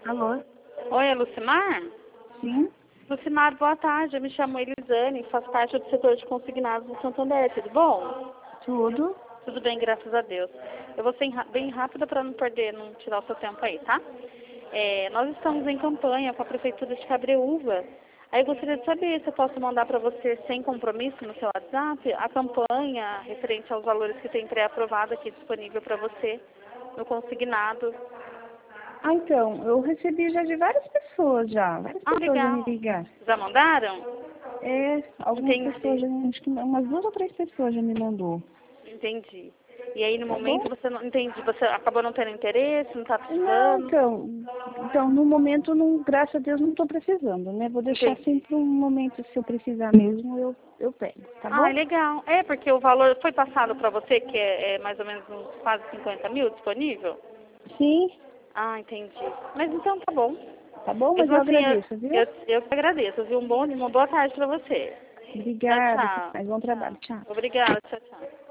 Alô? Oi, é Lucimar? Sim? Lucimar, boa tarde. Eu me chamo Elisane, faço parte do setor de consignados do Santander. Tudo bom? Tudo? Tudo bem, graças a Deus. Eu vou ser bem rápida para não perder, não tirar o seu tempo aí, tá? Nós estamos em campanha com a Prefeitura de Cabreúva. Aí eu gostaria de saber se eu posso mandar para você sem compromisso no seu WhatsApp a campanha referente aos valores que tem pré-aprovado aqui disponível para você no consignado. Ah, então, eu recebi já de várias pessoas já. Várias pessoas já me Legal. ligaram. Já mandaram? Algumas pessoas, Entendi. acho que umas 2 ou 3 pessoas já me mandou. Entendi. E aí no Tá bom? momento você não entendi, você acabou não tendo interesse, não está Não, precisando? então, no momento, não, graças a Deus, não estou precisando, né? Vou deixar Entendi. sempre um momento, se eu precisar mesmo, eu pego, tá Ah, bom? legal. É, porque o valor foi passado para você, que é mais ou menos uns quase 50 mil disponível? Sim, Ah, entendi. Mas então tá bom. tá bom? Mas Mesmo eu assim, agradeço, viu? eu que agradeço, viu? Uma boa tarde para você. Tchau, Obrigada, tchau. mais bom trabalho. Tchau. Tchau. Obrigada, tchau, tchau.